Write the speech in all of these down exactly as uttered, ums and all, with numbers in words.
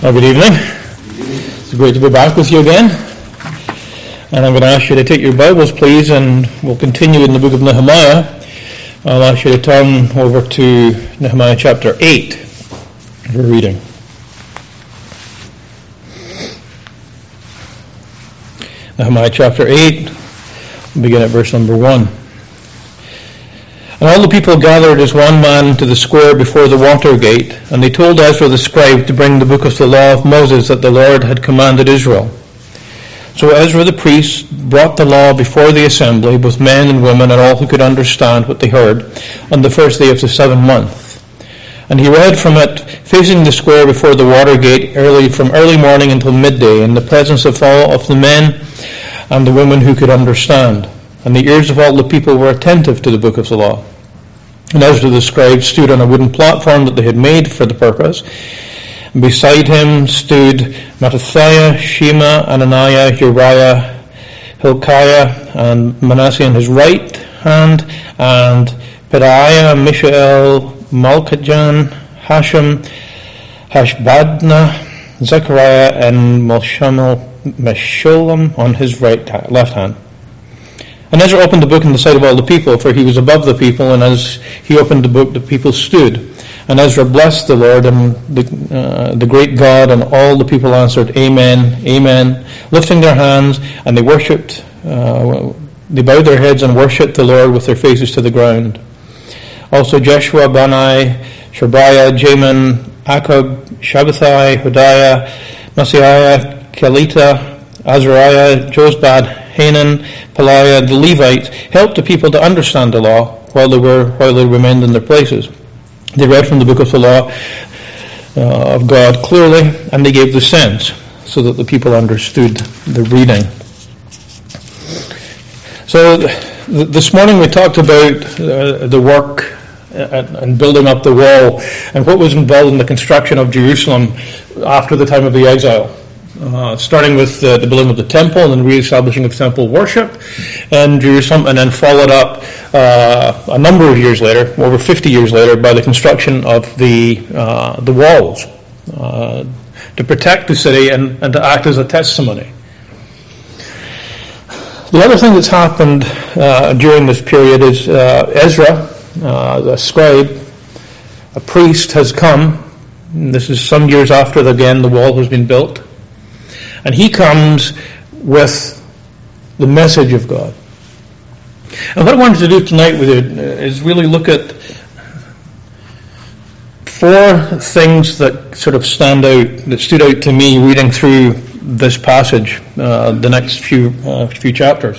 Well, good evening. It's great to be back with you again. And I'm going to ask you to take your Bibles, please, and we'll continue in the book of Nehemiah. I'll ask you to turn over to Nehemiah chapter eight for reading. Nehemiah chapter eight, we'll begin at verse number one. And all the people gathered as one man to the square before the water gate, and they told Ezra the scribe to bring the book of the law of Moses that the Lord had commanded Israel. So Ezra the priest brought the law before the assembly, both men and women and all who could understand what they heard, on the first day of the seventh month. And he read from it, facing the square before the water gate, early from early morning until midday, in the presence of all of the men and the women who could understand. And the ears of all the people were attentive to the book of the law. And Ezra the scribe stood on a wooden platform that they had made for the purpose. And beside him stood Mattithiah, Shema, Ananiah, Uriah, Hilkiah, and Manasseh on his right hand, and Pedaiah, Mishael, Malchijah, Hashem, Hashbadna, Zechariah, and Meshullam on his right hand, left hand. And Ezra opened the book in the sight of all the people, for he was above the people, and as he opened the book, the people stood. And Ezra blessed the Lord and the, uh, the great God, and all the people answered, Amen, Amen, lifting their hands, and they worshipped, uh, they bowed their heads and worshipped the Lord with their faces to the ground. Also Jeshua, Bani, Sherebiah, Jamin, Akab, Shabbathai, Hodiah, Maaseiah, Kelita, Azariah, Jozbad, Hanan, Peliah, the Levites, helped the people to understand the law while they were while they remained in their places. They read from the book of the law uh, of God clearly, and they gave the sense so that the people understood the reading. So th- this morning we talked about uh, the work and, and building up the wall and what was involved in the construction of Jerusalem after the time of the exile. Uh, starting with uh, the building of the temple and then re-establishing of temple worship in Jerusalem, and then followed up uh, a number of years later, over fifty years later, by the construction of the uh, the walls uh, to protect the city and, and to act as a testimony. The other thing that's happened uh, during this period is uh, Ezra, uh, the scribe, a priest, has come. This is some years after, again, the wall has been built. And he comes with the message of God. And what I wanted to do tonight with you is really look at four things that sort of stand out, that stood out to me reading through this passage, uh, the next few uh, few chapters.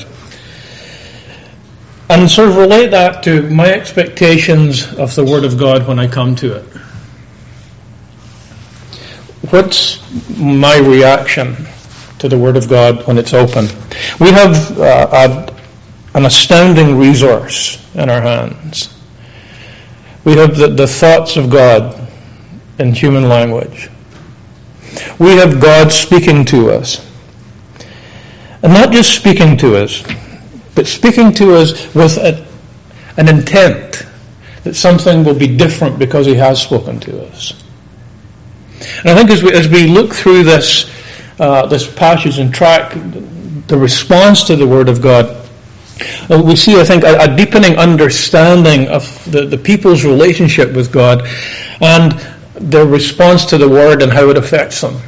And sort of relate that to my expectations of the Word of God when I come to it. What's my reaction to the Word of God when it's open? We have uh, a, an astounding resource in our hands. We have the, the thoughts of God in human language. We have God speaking to us. And not just speaking to us, but speaking to us with a, an intent that something will be different because He has spoken to us. And I think as we as we look through this uh, this passage and track the response to the Word of God, uh, we see, I think, a, a deepening understanding of the, the people's relationship with God and their response to the Word and how it affects them.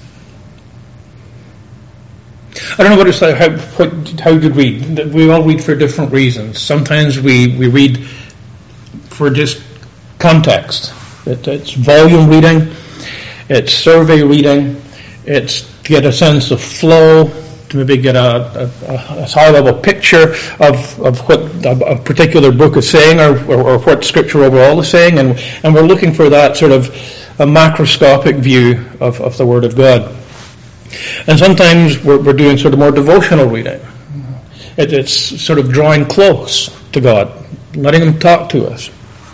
I don't know what it's like. How what, how to read. We all read for different reasons. Sometimes we, we read for just context. It, it's volume reading. It's survey reading. It's to get a sense of flow, to maybe get a, a, a high-level picture of, of what a, a particular book is saying, or, or, or what Scripture overall is saying, and, and we're looking for that sort of a macroscopic view of, of the Word of God. And sometimes we're, we're doing sort of more devotional reading. It, it's sort of drawing close to God, letting Him talk to us,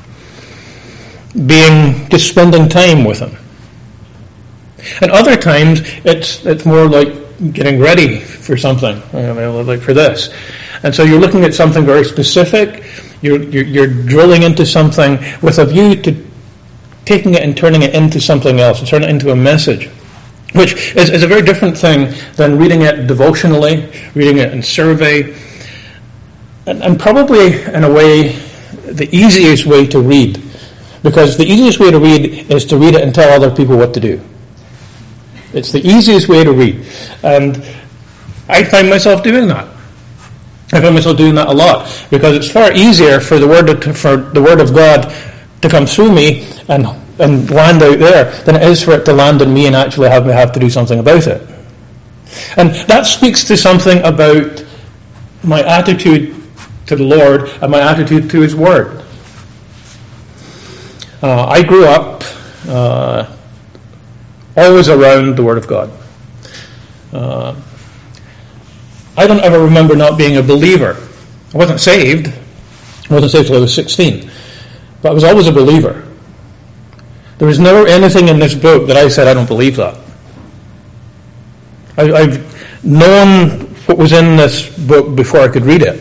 being just spending time with Him. And other times, it's it's more like getting ready for something, I mean, like for this. And so you're looking at something very specific. You're, you're you're drilling into something with a view to taking it and turning it into something else, and turning it into a message. which is, is a very different thing than reading it devotionally, reading it in survey, and, and probably, in a way, the easiest way to read. Because the easiest way to read is to read it and tell other people what to do. It's the easiest way to read. And I find myself doing that. I find myself doing that a lot. Because it's far easier for the word of, for the word of God to come through me and and land out there than it is for it to land on me and actually have me have to do something about it. And that speaks to something about my attitude to the Lord and my attitude to His Word. Uh, I grew up uh, always around the Word of God. Uh, I don't ever remember not being a believer. I wasn't saved. I wasn't saved until I was sixteen. But I was always a believer. There was never anything in this book that I said, I don't believe that. I, I've known what was in this book before I could read it.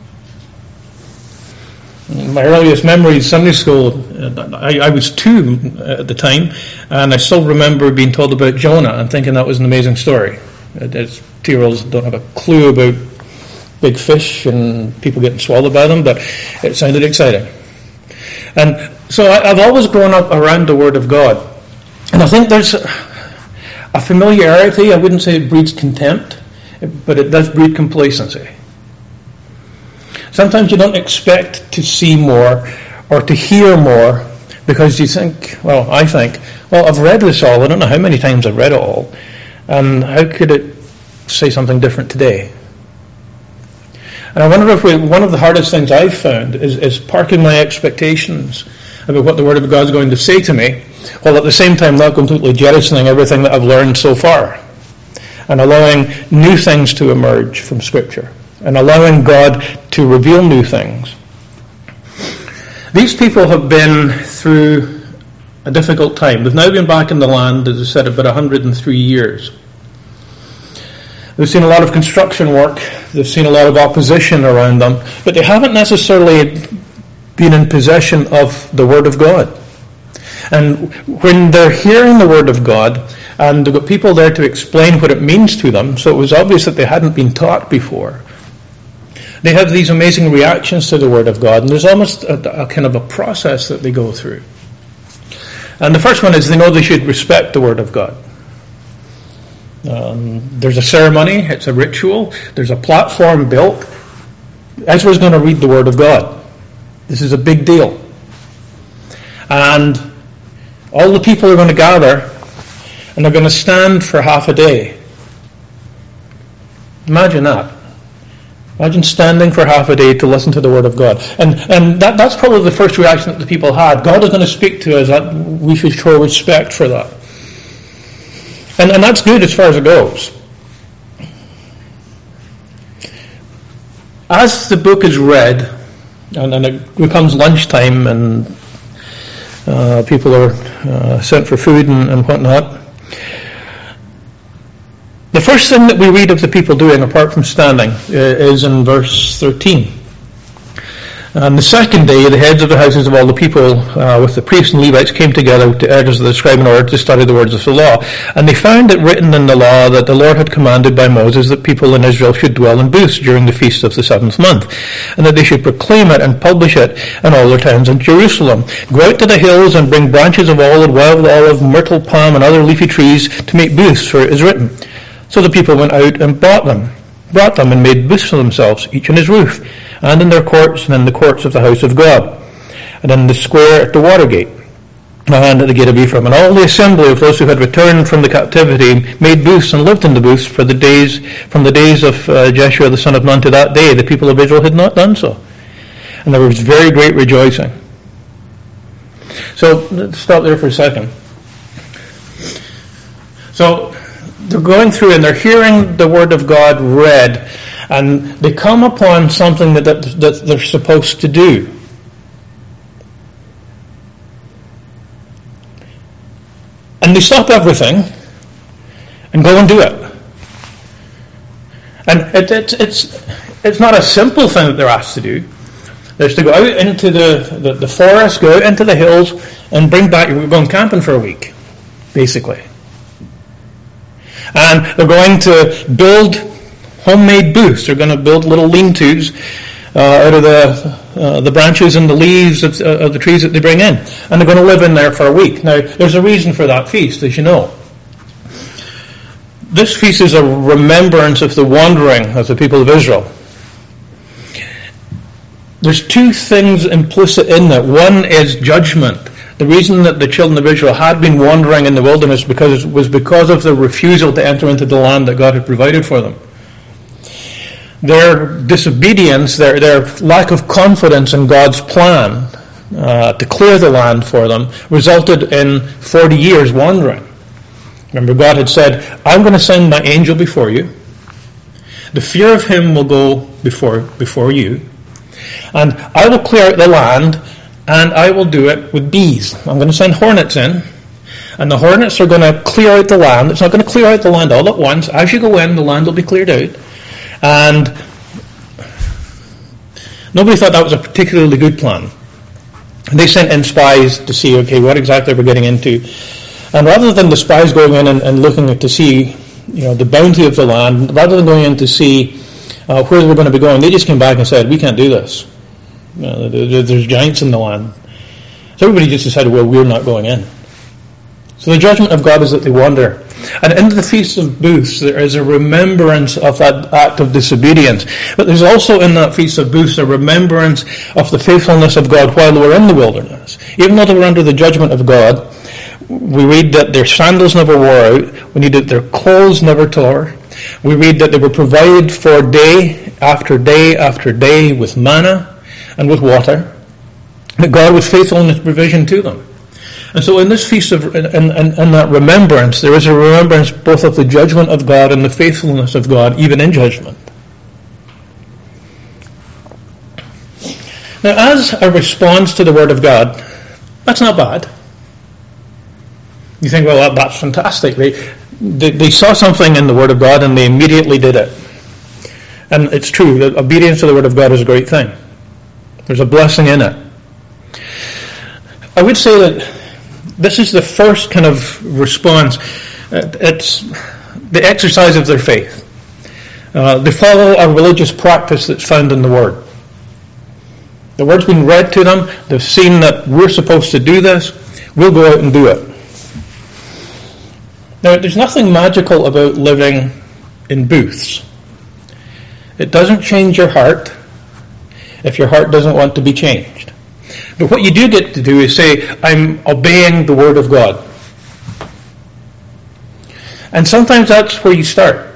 My earliest memories, Sunday school, I, I was two at the time, and I still remember being told about Jonah and thinking that was an amazing story. As two-year-olds don't have a clue about big fish and people getting swallowed by them, but it sounded exciting. And so I, I've always grown up around the Word of God. And I think there's a, a familiarity. I wouldn't say it breeds contempt, but it does breed complacency. Sometimes you don't expect to see more or to hear more because you think, well, I think, well, I've read this all. I don't know how many times I've read it all. And how could it say something different today? And I wonder if we, one of the hardest things I've found is, is parking my expectations about what the Word of God is going to say to me, while at the same time not completely jettisoning everything that I've learned so far, and allowing new things to emerge from Scripture, and allowing God to reveal new things. These people have been through a difficult time. They've now been back in the land, as I said, about one hundred three years. They've seen a lot of construction work. They've seen a lot of opposition around them. But they haven't necessarily been in possession of the Word of God. And when they're hearing the Word of God, and they've got people there to explain what it means to them, so it was obvious that they hadn't been taught before, they have these amazing reactions to the Word of God. And there's almost a, a kind of a process that they go through. And the first one is they know they should respect the Word of God. Um, there's a ceremony, it's a ritual, there's a platform built. Ezra's going to read the Word of God. This is a big deal. And all the people are going to gather and they're going to stand for half a day. Imagine that. Imagine standing for half a day to listen to the Word of God. And and that, that's probably the first reaction that the people had. God is going to speak to us. That we should show respect for that. And, and that's good as far as it goes. As the book is read, and, and it becomes lunchtime and uh, people are uh, sent for food and, and whatnot, the first thing that we read of the people doing, apart from standing, uh, is in verse thirteen. On the second day, the heads of the houses of all the people, uh, with the priests and Levites, came together to Ezra the scribe in order to study the words of the law. And they found it written in the law that the Lord had commanded by Moses that people in Israel should dwell in booths during the feast of the seventh month, and that they should proclaim it and publish it in all their towns in Jerusalem. Go out to the hills and bring branches of olive, wild olive, myrtle, palm, and other leafy trees to make booths, for it is written. So the people went out and bought them, brought them and made booths for themselves, each on his roof, and in their courts, and in the courts of the house of God, and in the square at the water gate, and at the gate of Ephraim. And all the assembly of those who had returned from the captivity made booths and lived in the booths for the days, from the days of uh, Jeshua the son of Nun to that day. The people of Israel had not done so. And there was very great rejoicing. So let's stop there for a second. So they're going through and they're hearing the Word of God read, and they come upon something that, that, that they're supposed to do. And they stop everything and go and do it. And it, it, it's it's not a simple thing that they're asked to do. There's to go out into the, the, the forest, go out into the hills, and bring back, we're going camping for a week, basically. And they're going to build homemade booths. They're going to build little lean-tos uh, out of the uh, the branches and the leaves of, uh, of the trees that they bring in. And they're going to live in there for a week. Now, there's a reason for that feast, as you know. This feast is a remembrance of the wandering of the people of Israel. There's two things implicit in that. One is judgment. The reason that the children of Israel had been wandering in the wilderness because was because of their refusal to enter into the land that God had provided for them. Their disobedience, their, their lack of confidence in God's plan uh, to clear the land for them resulted in forty years wandering. Remember, God had said, I'm going to send my angel before you. The fear of him will go before before you. And I will clear out the land, and I will do it with bees. I'm going to send hornets in, and the hornets are going to clear out the land. It's not going to clear out the land all at once. As you go in, the land will be cleared out. And nobody thought that was a particularly good plan. They sent in spies to see, okay, what exactly we're getting into. And rather than the spies going in and, and looking to see, you know, the bounty of the land, rather than going in to see uh, where they were going to be going, they just came back and said, we can't do this. You know, there, there's giants in the land. So everybody just decided, well, we're not going in. So the judgment of God is that they wander. And in the Feast of Booths, there is a remembrance of that act of disobedience. But there's also in that Feast of Booths a remembrance of the faithfulness of God while they were in the wilderness. Even though they were under the judgment of God, we read that their sandals never wore out. We read that their clothes never tore. We read that they were provided for day after day after day with manna and with water. That God was faithful in his provision to them. And so in this feast of, in, in, in that remembrance, there is a remembrance both of the judgment of God and the faithfulness of God, even in judgment. Now, as a response to the Word of God, that's not bad. You think, well, that, that's fantastic. They, they, they saw something in the Word of God and they immediately did it. And it's true, that obedience to the Word of God is a great thing. There's a blessing in it. I would say that this is the first kind of response. It's the exercise of their faith. Uh, they follow a religious practice that's found in the Word. The Word's been read to them. They've seen that we're supposed to do this. We'll go out and do it. Now, there's nothing magical about living in booths. It doesn't change your heart if your heart doesn't want to be changed. But what you do get to do is say, I'm obeying the Word of God. And sometimes that's where you start.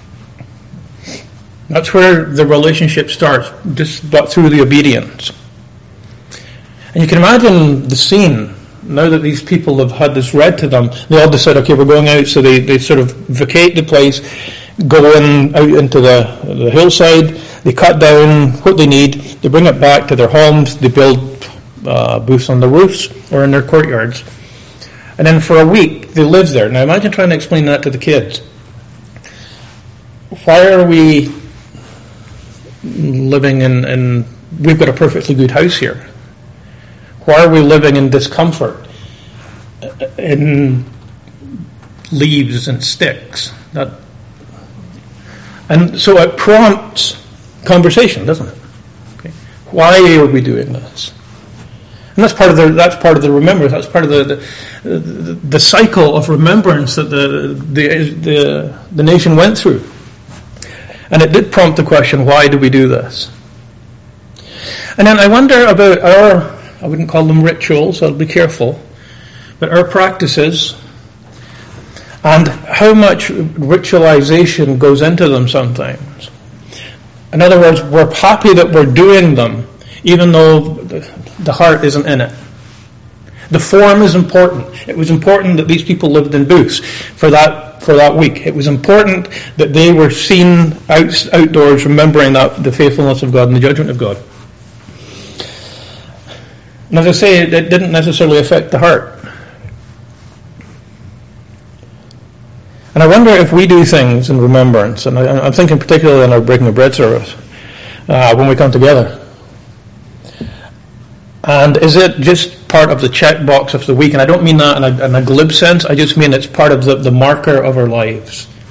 That's where the relationship starts, just through the obedience. And you can imagine the scene, now that these people have had this read to them, they all decide, okay, we're going out, so they, they sort of vacate the place, go in out into the, the hillside, they cut down what they need, they bring it back to their homes, they build Uh, booths on the roofs or in their courtyards. And then for a week, they live there. Now imagine trying to explain that to the kids. Why are we living in, in we've got a perfectly good house here. Why are we living in discomfort? In leaves and sticks? That, and so it prompts conversation, doesn't it? Okay. Why are we doing this? And that's part of the that's part of the remembrance. That's part of the the, the, the cycle of remembrance that the, the the the nation went through. And it did prompt the question, why do we do this? And then I wonder about our, I wouldn't call them rituals, I'll be careful, but our practices and how much ritualization goes into them sometimes. In other words, we're happy that we're doing them, even though the heart isn't in it. The form is important. It was important that these people lived in booths for that for that week. It was important that they were seen out, outdoors, remembering that the faithfulness of God and the judgment of God. And as I say, it, it didn't necessarily affect the heart. And I wonder if we do things in remembrance, and I, I'm thinking particularly in our breaking of bread service, uh, when we come together. And is it just part of the checkbox of the week? And I don't mean that in a, in a glib sense. I just mean it's part of the, the marker of our lives.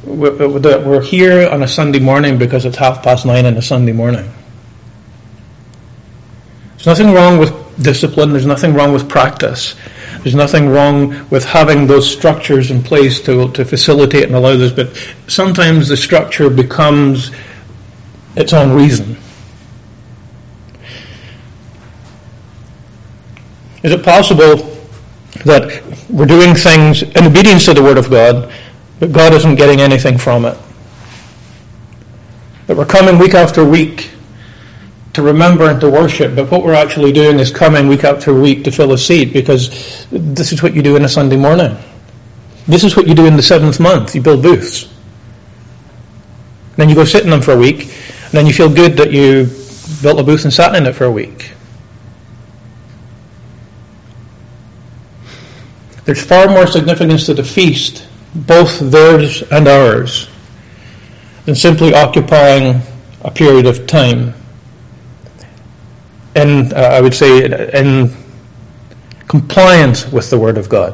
that we're here on a Sunday morning because it's half past nine on a Sunday morning. There's nothing wrong with discipline. There's nothing wrong with practice. There's nothing wrong with having those structures in place to, to facilitate and allow this, but sometimes the structure becomes its own reason. Is it possible that we're doing things in obedience to the Word of God, but God isn't getting anything from it? That we're coming week after week to remember and to worship, but what we're actually doing is coming week after week to fill a seat, because this is what you do on a Sunday morning. This is what you do in the seventh month. You build booths. Then you go sit in them for a week, and then you feel good that you built a booth and sat in it for a week. There's far more significance to the feast, both theirs and ours, than simply occupying a period of time. And uh, I would say in compliance with the Word of God.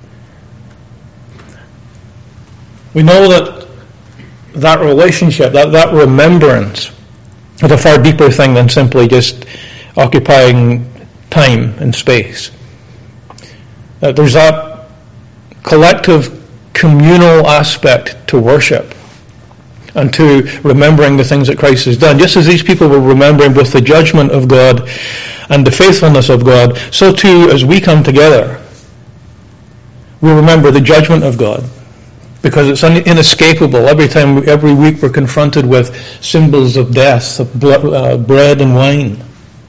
We know that that relationship, that, that remembrance is a far deeper thing than simply just occupying time and space. Uh, there's that collective communal aspect to worship and to remembering the things that Christ has done. Just as these people were remembering both the judgment of God and the faithfulness of God, so too as we come together, we remember the judgment of God, because it's inescapable. Every time, every week we're confronted with symbols of death, of blood, uh, bread and wine.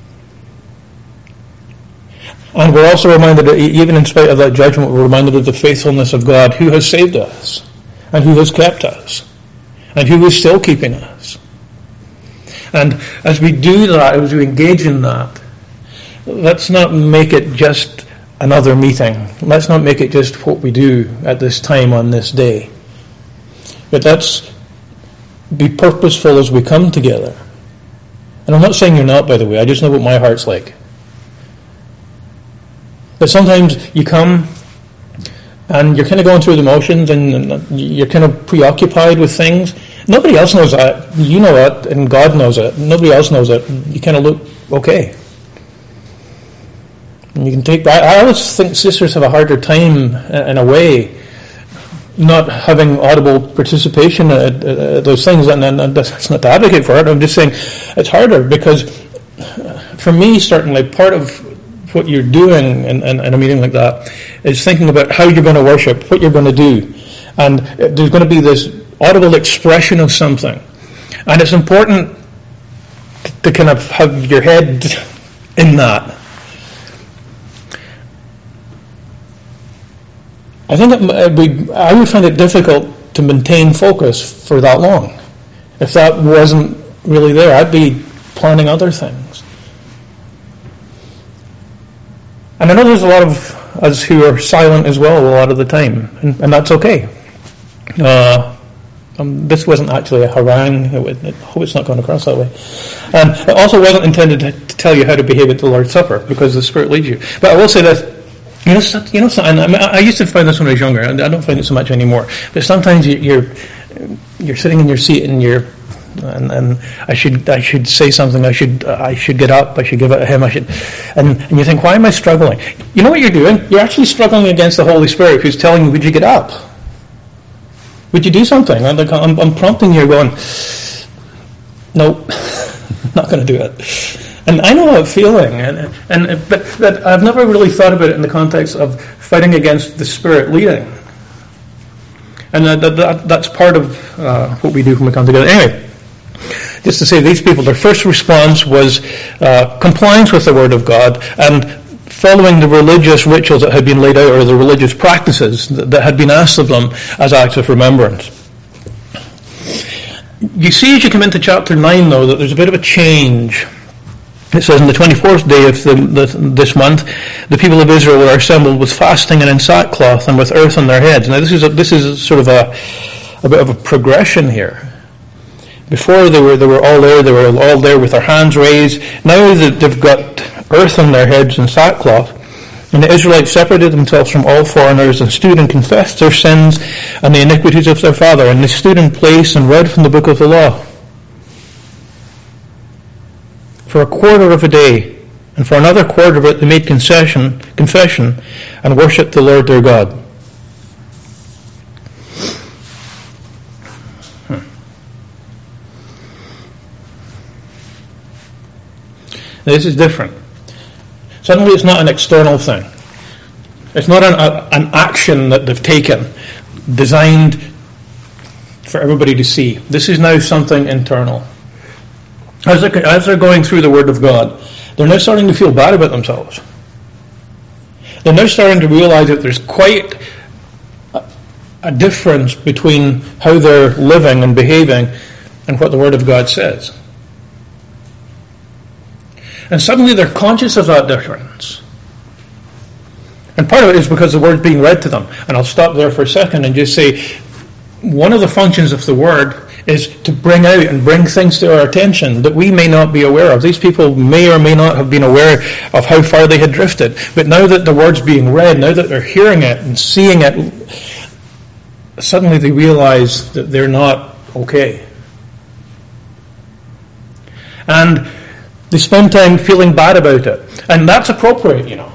And we're also reminded that even in spite of that judgment, we're reminded of the faithfulness of God, who has saved us and who has kept us and who is still keeping us. And as we do that, as we engage in that, let's not make it just another meeting. Let's not make it just what we do at this time on this day. But let's be purposeful as we come together. And I'm not saying you're not, by the way. I just know what my heart's like. But sometimes you come and you're kind of going through the motions and you're kind of preoccupied with things. Nobody else knows that. You know it, and God knows it. Nobody else knows it. You kind of look okay. And you can take that. I always think sisters have a harder time, in a way, not having audible participation at, at those things. And, and that's not to advocate for it. I'm just saying it's harder because, for me, certainly, part of what you're doing in, in, in a meeting like that is thinking about how you're going to worship, what you're going to do. And there's going to be this audible expression of something. And it's important to kind of have your head in that. I think it would, I would find it difficult to maintain focus for that long. If that wasn't really there, I'd be planning other things. And I know there's a lot of us who are silent as well a lot of the time, and, and that's okay. Uh, um, this wasn't actually a harangue. I hope it's not going across that way. And it also wasn't intended to, to tell you how to behave at the Lord's Supper, because the Spirit leads you. But I will say that, you know, you know, and I, mean, I used to find this when I was younger, and I don't find it so much anymore. But sometimes you, you're you're sitting in your seat, and you're and, and I should I should say something. I should I should get up. I should give it to him. I should, and, and you think, why am I struggling? You know what you're doing? You're actually struggling against the Holy Spirit, who's telling you, would you get up? Would you do something? I'm, like, I'm, I'm prompting you, going, nope, not going to do it. And I know that feeling, and and but, but I've never really thought about it in the context of fighting against the Spirit leading. And that, that, that's part of uh, what we do when we come together. Anyway, just to say, these people, their first response was uh, compliance with the Word of God and following the religious rituals that had been laid out, or the religious practices that, that had been asked of them as acts of remembrance. You see, as you come into chapter nine, though, that there's a bit of a change. It says, on the twenty-fourth day of the, the, this month, the people of Israel were assembled with fasting and in sackcloth and with earth on their heads. Now, this is a, this is sort of a, a bit of a progression here. Before they were they were all there, they were all there with their hands raised. Now that they've got earth on their heads and sackcloth, And the Israelites separated themselves from all foreigners and stood and confessed their sins and the iniquities of their father. And they stood in place and read from the book of the law for a quarter of a day. And for another quarter of it they made concession, confession and worshipped the Lord their God. Hmm. This is different. Suddenly it's not an external thing. It's not an, a, an action that they've taken, designed for everybody to see. This is now something internal. As they're, as they're going through the Word of God, they're now starting to feel bad about themselves. They're now starting to realize that there's quite a, a difference between how they're living and behaving and what the Word of God says. And suddenly they're conscious of that difference. And part of it is because the Word's being read to them. And I'll stop there for a second and just say, one of the functions of the Word is to bring out and bring things to our attention that we may not be aware of. These people may or may not have been aware of how far they had drifted. But now that the Word's being read, now that they're hearing it and seeing it, suddenly they realize that they're not okay. And they spend time feeling bad about it. And that's appropriate, you know.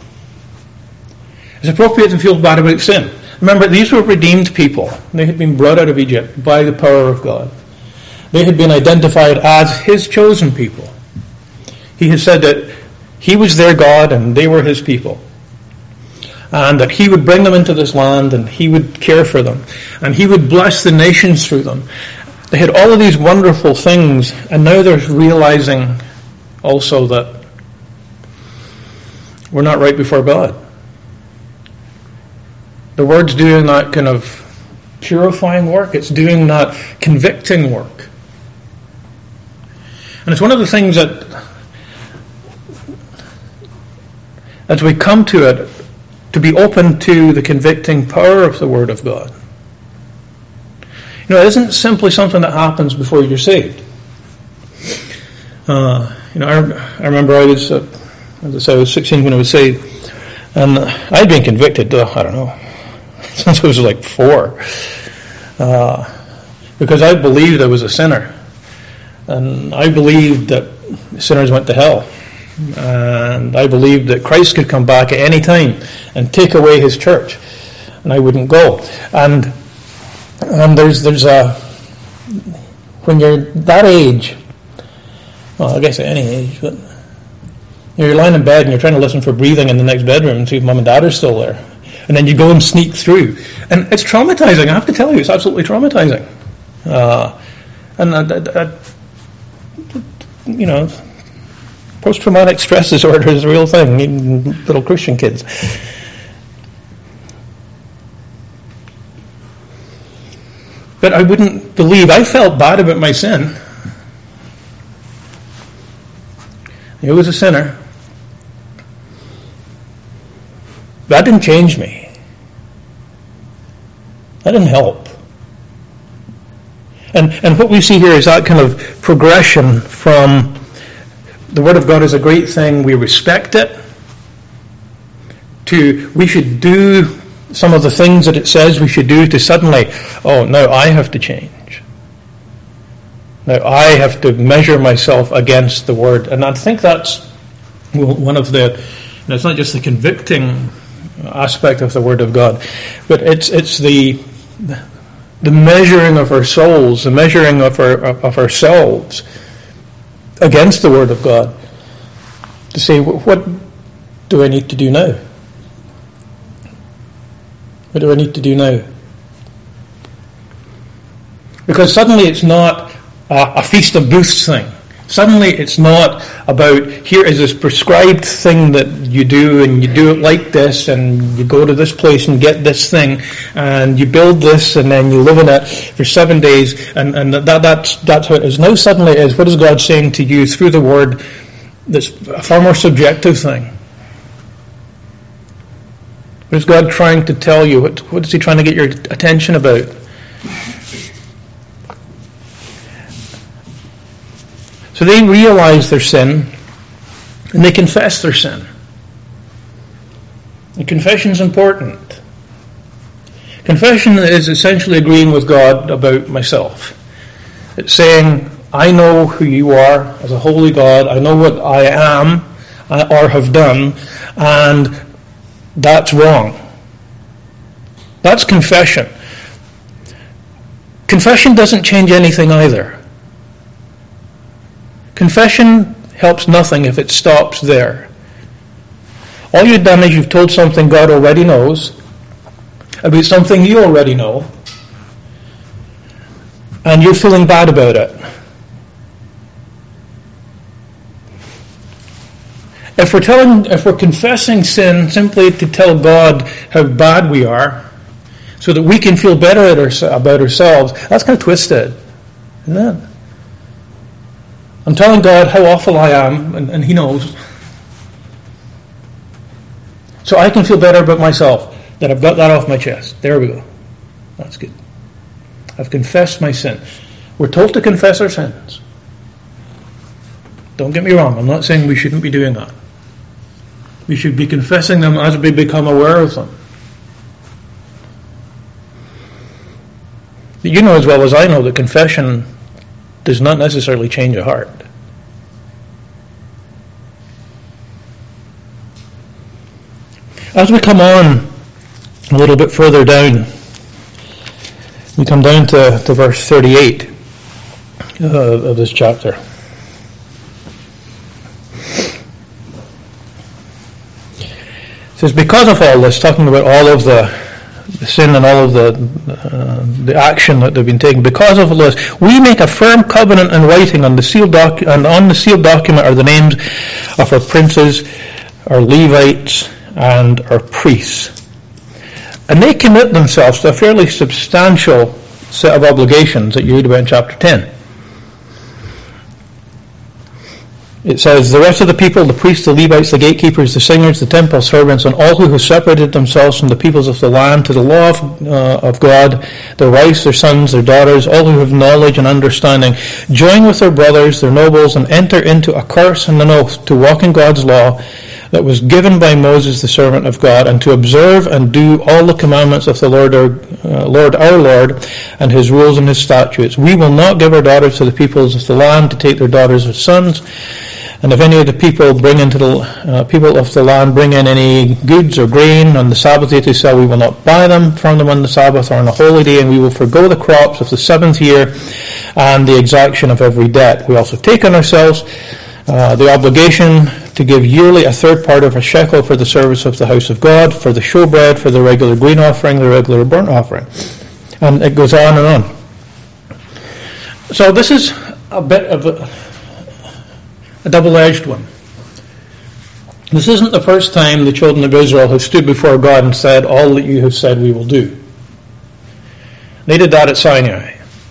It's appropriate to feel bad about sin. Remember, these were redeemed people. They had been brought out of Egypt by the power of God. They had been identified as His chosen people. He had said that He was their God and they were His people. And that He would bring them into this land and He would care for them. And He would bless the nations through them. They had all of these wonderful things, and now they're realizing also that we're not right before God. The Word's doing that kind of purifying work. It's doing that convicting work. And it's one of the things that, as we come to it, to be open to the convicting power of the Word of God. You know, it isn't simply something that happens before you're saved. Uh, you know, I, I remember I was, uh, as I said, I was sixteen when I was saved, and I'd been convicted, uh, I don't know, since I was like four, uh, because I believed I was a sinner, and I believed that sinners went to hell, and I believed that Christ could come back at any time and take away His church, and I wouldn't go. And and there's there's a when you're that age, well, I guess at any age, but you're lying in bed and you're trying to listen for breathing in the next bedroom and see if mum and dad are still there. And then you go and sneak through. And it's traumatizing, I have to tell you, it's absolutely traumatizing. Uh, and, uh, uh, you know, post-traumatic stress disorder is a real thing, even little Christian kids. But I wouldn't believe, I felt bad about my sin. I was a sinner. That didn't change me. That didn't help. And and what we see here is that kind of progression from the Word of God is a great thing, we respect it, to we should do some of the things that it says we should do, to suddenly, oh, now I have to change. Now I have to measure myself against the Word. And I think that's one of the, you know, it's not just the convicting aspect of the Word of God, but it's it's the the measuring of our souls, the measuring of our of ourselves against the Word of God, to say, what do I need to do now? What do I need to do now? Because suddenly it's not a, a feast of booths thing. Suddenly it's not about, here is this prescribed thing that you do, and you do it like this, and you go to this place and get this thing, and you build this, and then you live in it for seven days, and, and that, that's, that's how it is. Now suddenly it is, what is God saying to you through the Word that's a far more subjective thing? What is God trying to tell you? What, what is He trying to get your attention about? So they realize their sin, and they confess their sin. And confession is important. Confession is essentially agreeing with God about myself. It's saying, I know who you are as a holy God. I know what I am or have done, and that's wrong. That's confession. Confession doesn't change anything either. Confession helps nothing if it stops there. All you've done is you've told something God already knows, about something you already know, and you're feeling bad about it. If we're telling, if we're confessing sin simply to tell God how bad we are, so that we can feel better at our, about ourselves, that's kind of twisted, isn't it? I'm telling God how awful I am, and, and He knows. So I can feel better about myself, that I've got that off my chest. There we go. That's good. I've confessed my sin. We're told to confess our sins. Don't get me wrong, I'm not saying we shouldn't be doing that. We should be confessing them as we become aware of them. You know as well as I know that confession does not necessarily change a heart. As we come on a little bit further down, we come down to, to verse thirty-eight uh, of this chapter. It says, because of all this, talking about all of the the sin and all of the uh, the action that they've been taking, because of all this, we make a firm covenant in writing on the sealed doc- and on the sealed document are the names of our princes, our Levites, and our priests. And they commit themselves to a fairly substantial set of obligations that you read about in chapter ten. It says, the rest of the people, the priests, the Levites, the gatekeepers, the singers, the temple servants, and all who have separated themselves from the peoples of the land to the law of, uh, of God, their wives, their sons, their daughters, all who have knowledge and understanding, join with their brothers, their nobles, and enter into a curse and an oath to walk in God's law that was given by Moses, the servant of God, and to observe and do all the commandments of the Lord our, uh, Lord, our Lord, and His rules and His statutes. We will not give our daughters to the peoples of the land to take their daughters as sons. And if any of the people bring into the uh, people of the land bring in any goods or grain on the Sabbath day to sell, we will not buy them from them on the Sabbath or on a holy day, and we will forgo the crops of the seventh year and the exaction of every debt. We also take on ourselves uh, the obligation to give yearly a third part of a shekel for the service of the house of God, for the showbread, for the regular grain offering, the regular burnt offering. And it goes on and on. So this is a bit of a A double-edged one. This isn't the first time the children of Israel have stood before God and said, all that you have said we will do. They did that at Sinai.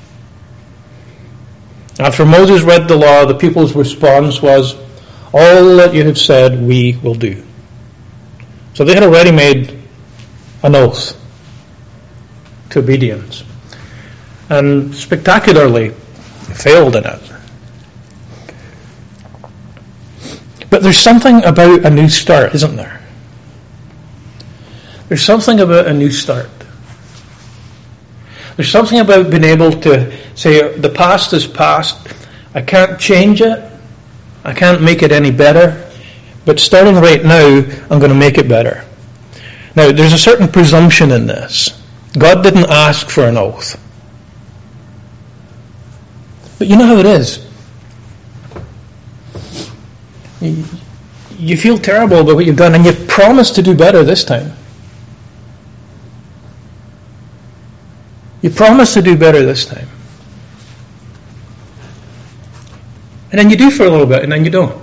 After Moses read the law, the people's response was, all that you have said we will do. So they had already made an oath to obedience. And spectacularly failed in it. But there's something about a new start, isn't there? There's something about a new start. There's something about being able to say, the past is past. I can't change it. I can't make it any better. But starting right now, I'm going to make it better. Now, there's a certain presumption in this. God didn't ask for an oath. But you know how it is. You feel terrible about what you've done, and you've promised to do better this time. You promised to do better this time. And then you do for a little bit, and then you don't.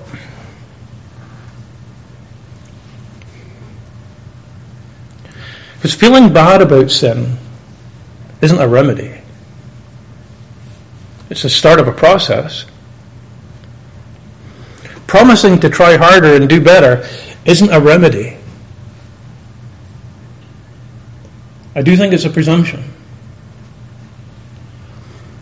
Because feeling bad about sin isn't a remedy. It's the start of a process. Promising to try harder and do better isn't a remedy. I do think it's a presumption.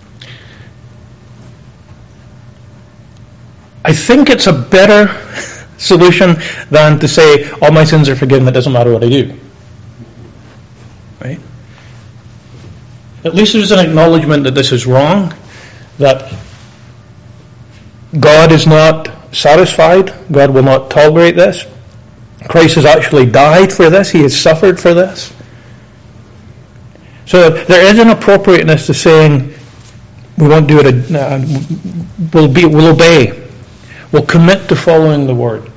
I think it's a better solution than to say, all my sins are forgiven, it doesn't matter what I do. Right? At least there's an acknowledgement that this is wrong, that God is not satisfied, God will not tolerate this. Christ has actually died for this, he has suffered for this. So there is an appropriateness to saying, we won't do it, uh, we'll, be, we'll obey, we'll commit to following the word.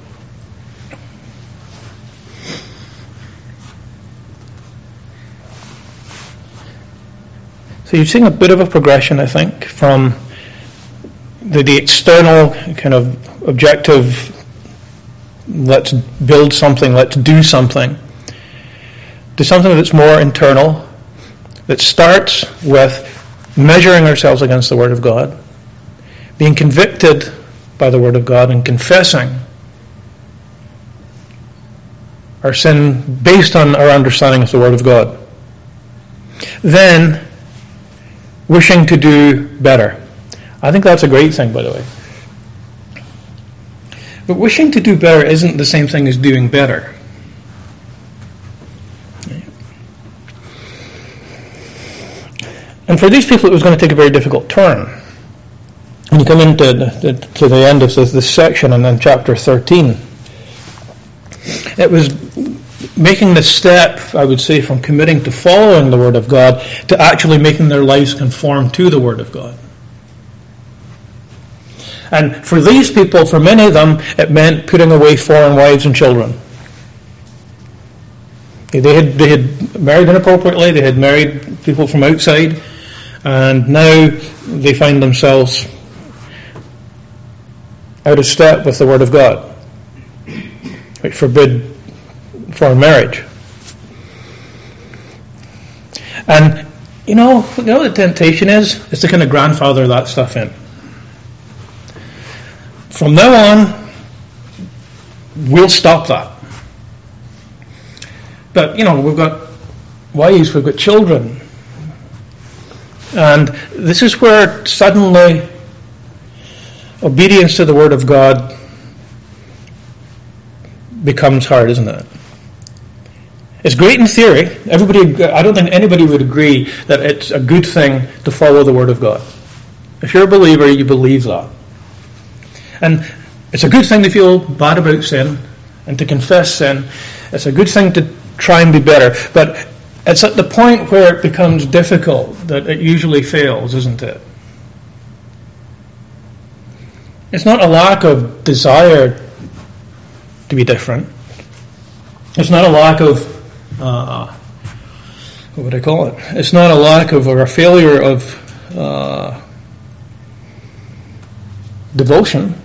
So you're seeing a bit of a progression, I think, from the, the external kind of objective, let's build something, let's do something, to something that's more internal, that starts with measuring ourselves against the Word of God, being convicted by the Word of God and confessing our sin based on our understanding of the Word of God. Then, wishing to do better. I think that's a great thing, by the way. But wishing to do better isn't the same thing as doing better. And for these people, it was going to take a very difficult turn. When you come into the, to the end of this, this section, and then chapter thirteen, it was making the step, I would say, from committing to following the Word of God to actually making their lives conform to the Word of God. And for these people, for many of them, it meant putting away foreign wives and children. They had, they had married inappropriately, they had married people from outside, and now they find themselves out of step with the Word of God, which forbid foreign marriage. And you know, you know what the temptation is? Is to kind of grandfather that stuff in. From now on, we'll stop that. But, you know, we've got wives, we've got children. And this is where suddenly obedience to the Word of God becomes hard, isn't it? It's great in theory. Everybody, I don't think anybody would agree that it's a good thing to follow the Word of God. If you're a believer, you believe that. And it's a good thing to feel bad about sin and to confess sin. It's a good thing to try and be better. But it's at the point where it becomes difficult that it usually fails, isn't it? It's not a lack of desire to be different. It's not a lack of, uh, what would I call it? It's not a lack of or a failure of uh, devotion.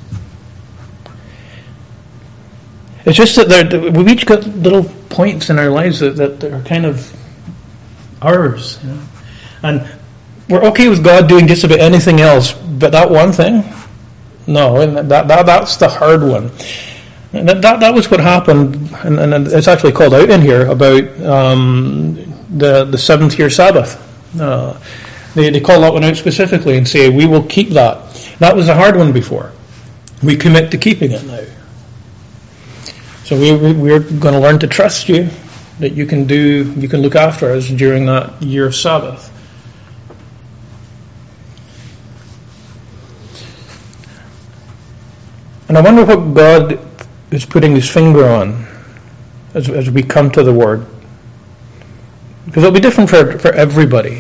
It's just that there, we've each got little points in our lives that, that are kind of ours, you know? And we're okay with God doing just about anything else, but that one thing, no, and that, that that's the hard one. And that, that that was what happened, and, and it's actually called out in here about um, the the seventh year Sabbath. Uh, they they call that one out specifically and say we will keep that. That was a hard one before. We commit to keeping it now. So we, we're going to learn to trust you, that you can do, you can look after us during that year of Sabbath. And I wonder what God is putting his finger on as, as we come to the Word. Because it'll be different for, for everybody.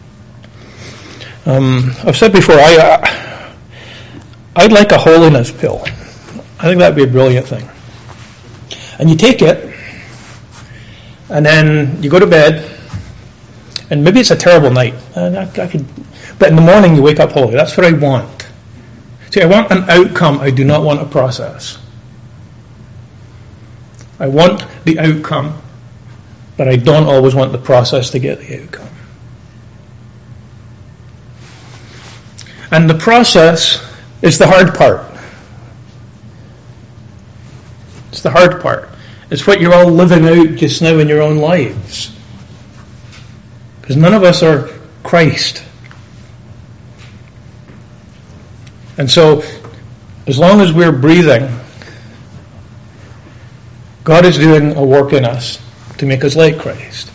Um, I've said before, I, I'd like a holiness pill. I think that'd be a brilliant thing. And you take it, and then you go to bed, and maybe it's a terrible night. And I, I could, but in the morning you wake up holy. That's what I want. See, I want an outcome. I do not want a process. I want the outcome, but I don't always want the process to get the outcome. And the process is the hard part. It's the hard part. It's what you're all living out just now in your own lives. Because none of us are Christ. And so, as long as we're breathing, God is doing a work in us to make us like Christ.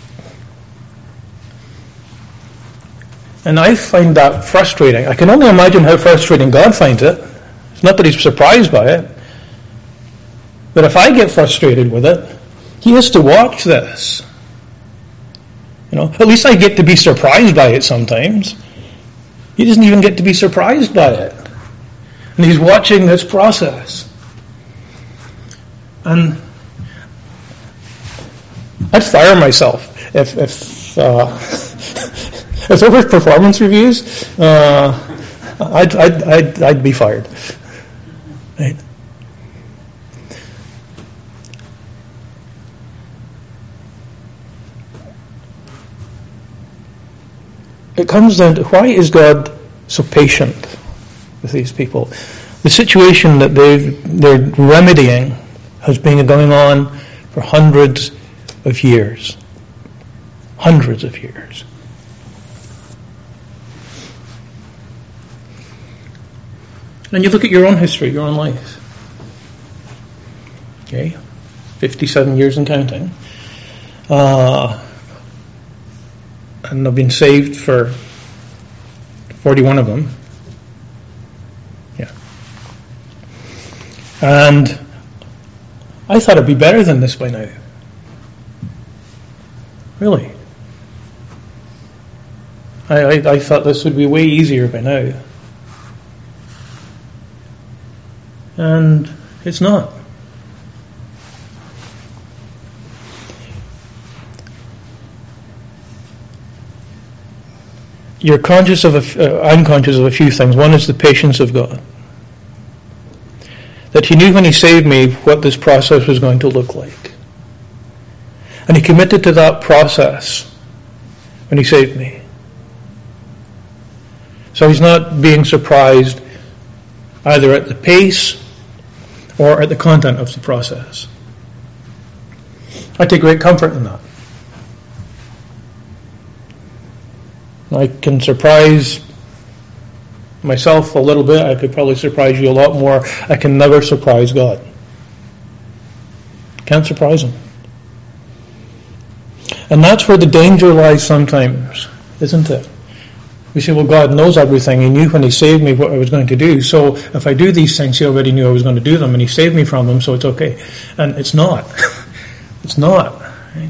And I find that frustrating. I can only imagine how frustrating God finds it. It's not that he's surprised by it. But if I get frustrated with it, he has to watch this. You know, at least I get to be surprised by it sometimes. He doesn't even get to be surprised by it. And he's watching this process. And I'd fire myself if if uh, if there were performance reviews. Uh, I'd, I'd I'd I'd be fired. Right? It comes down to, why is God so patient with these people? The situation that they've, they're remedying has been going on for hundreds of years. Hundreds of years. And you look at your own history, your own life. Okay? fifty-seven years and counting. Uh... And I've been saved for forty-one of them. Yeah. And I thought it'd be better than this by now. Really. I, I, I thought this would be way easier by now. And it's not. You're conscious of, a, uh, I'm conscious of a few things. One is the patience of God. That he knew when he saved me what this process was going to look like. And he committed to that process when he saved me. So he's not being surprised either at the pace or at the content of the process. I take great comfort in that. I can surprise myself a little bit. I could probably surprise you a lot more. I can never surprise God. Can't surprise him. And that's where the danger lies sometimes, isn't it? We say, well, God knows everything. He knew when he saved me what I was going to do. So if I do these things, he already knew I was going to do them, and he saved me from them, so it's okay. And it's not. It's not. Right?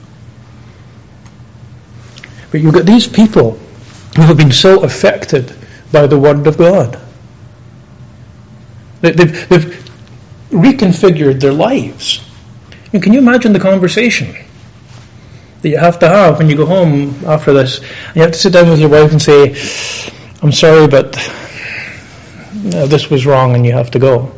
But you've got these people who have been so affected by the Word of God. They, they've, they've reconfigured their lives. I mean, can you imagine the conversation that you have to have when you go home after this? And you have to sit down with your wife and say, I'm sorry, but uh, this was wrong and you have to go.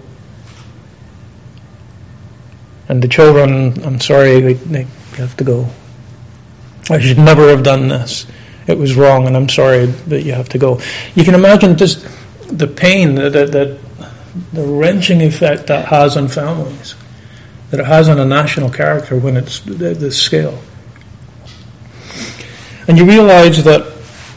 And the children, I'm sorry, they, they have to go. I should never have done this. It was wrong, and I'm sorry that you have to go. You can imagine just the pain, the, the, the wrenching effect that has on families, that it has on a national character when it's this scale. And you realize that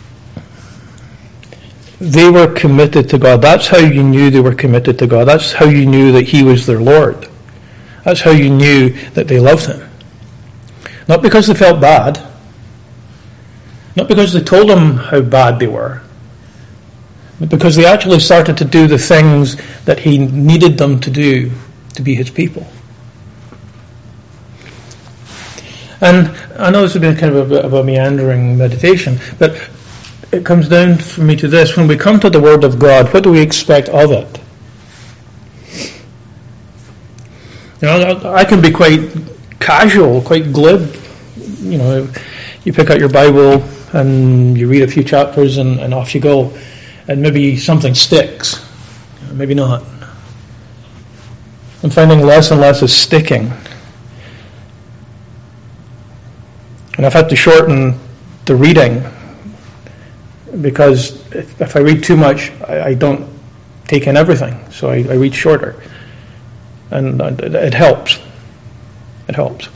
they were committed to God. That's how you knew they were committed to God. That's how you knew that he was their Lord. That's how you knew that they loved him. Not because they felt bad. Not because they told him how bad they were, but because they actually started to do the things that he needed them to do to be his people. And I know this has been kind of a bit of a meandering meditation, but it comes down for me to this. When we come to the Word of God, what do we expect of it? You know, I can be quite casual, quite glib. You know, you pick out your Bible and you read a few chapters and, and off you go. And maybe something sticks. Maybe not. I'm finding less and less is sticking. And I've had to shorten the reading because if, if I read too much, I, I don't take in everything. So I, I read shorter. And it, it helps. It helps.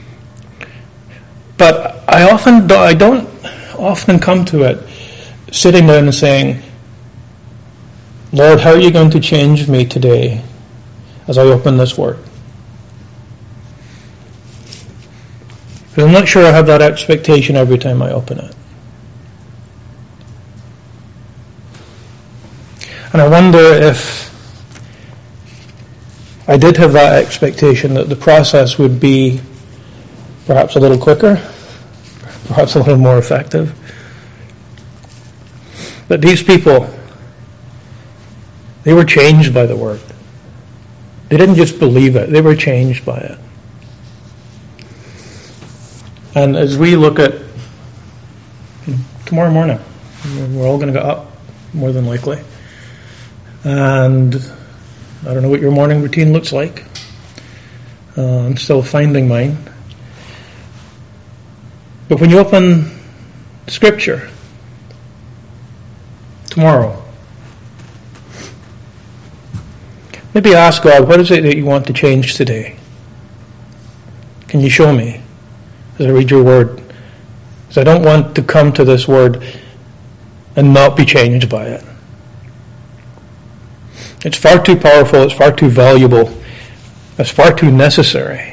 But I often do, I don't often come to it sitting down and saying, Lord, how are you going to change me today as I open this Word? But I'm not sure I have that expectation every time I open it. And I wonder if I did have that expectation that the process would be perhaps a little quicker, perhaps a little more effective. But these people, they were changed by the Word. They didn't just believe it, they were changed by it. And as we look at tomorrow morning, we're all going to get up, more than likely. And I don't know what your morning routine looks like. Uh, I'm still finding mine. But when you open Scripture tomorrow, maybe ask God, what is it that you want to change today? Can you show me as I read your Word? Because I don't want to come to this Word and not be changed by it. It's far too powerful, it's far too valuable, it's far too necessary.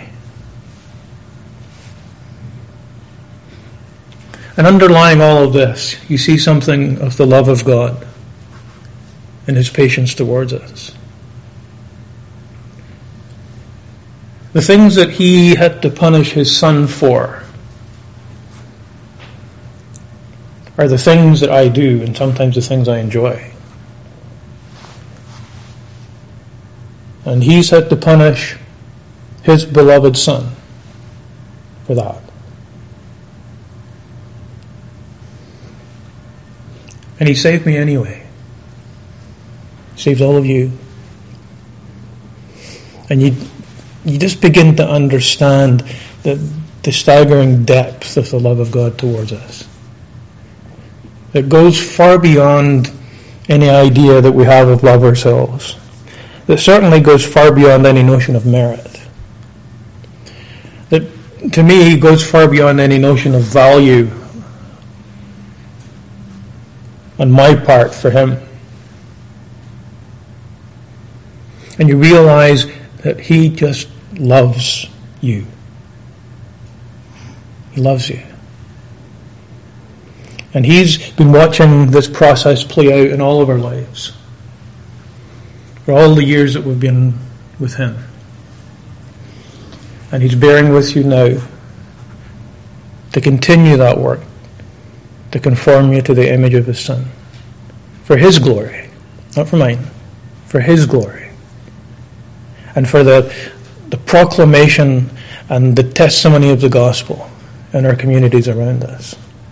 And underlying all of this, you see something of the love of God and His patience towards us. The things that He had to punish His Son for are the things that I do, and sometimes the things I enjoy. And He's had to punish His beloved Son for that. And He saved me anyway. He saves all of you. And you you just begin to understand the, the staggering depth of the love of God towards us. It goes far beyond any idea that we have of love ourselves. It certainly goes far beyond any notion of merit. That, to me, goes far beyond any notion of value on my part for Him. And you realize that He just loves you. He loves you. And He's been watching this process play out in all of our lives for all the years that we've been with Him. And He's bearing with you now to continue that work, to conform you to the image of His Son. For His glory, not for mine, for His glory. And for the, the proclamation and the testimony of the gospel in our communities around us.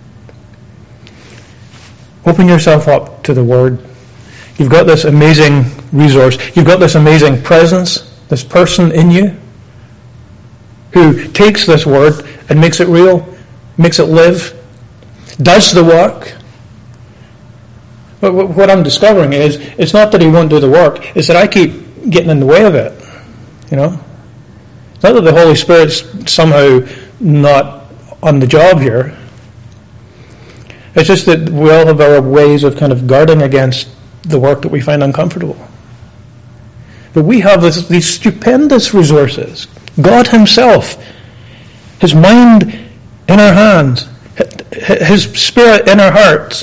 Open yourself up to the Word. You've got this amazing resource. You've got this amazing presence, this person in you who takes this Word and makes it real, makes it live, does the work. But what I'm discovering is, it's not that He won't do the work, it's that I keep getting in the way of it. You know? It's not that the Holy Spirit's somehow not on the job here. It's just that we all have our ways of kind of guarding against the work that we find uncomfortable. But we have this, these stupendous resources. God Himself, His mind in our hands, His Spirit in our hearts.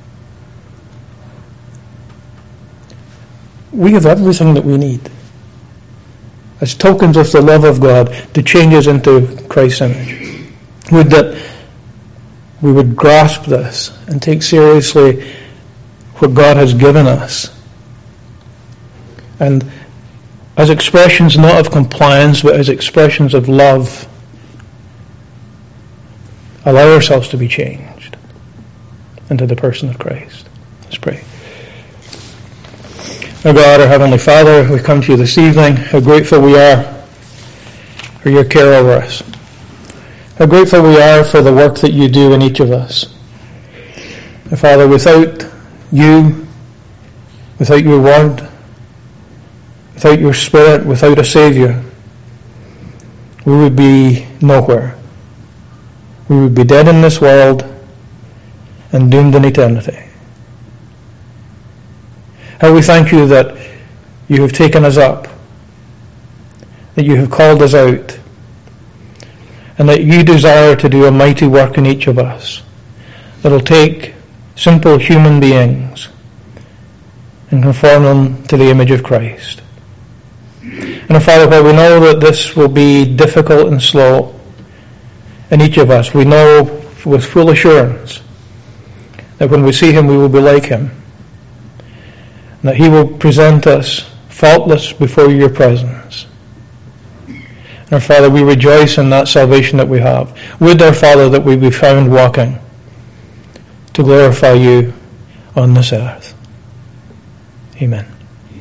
We have everything that we need as tokens of the love of God to change us into Christ's image. Would that we would grasp this and take seriously what God has given us. And as expressions not of compliance, but as expressions of love, allow ourselves to be changed into the person of Christ. Let's pray. Our God, our Heavenly Father, we come to you this evening. How grateful we are for your care over us. How grateful we are for the work that you do in each of us. And Father, without you, without your word, without your Spirit, without a Saviour, we would be nowhere. We would be dead in this world and doomed in eternity. How we thank you that you have taken us up, that you have called us out, and that you desire to do a mighty work in each of us that'll take simple human beings and conform them to the image of Christ. And our Father, while we know that this will be difficult and slow in each of us, we know with full assurance that when we see him, we will be like him, and that he will present us faultless before your presence. And our Father, we rejoice in that salvation that we have. Would, our Father, that we be found walking to glorify you on this earth. Amen.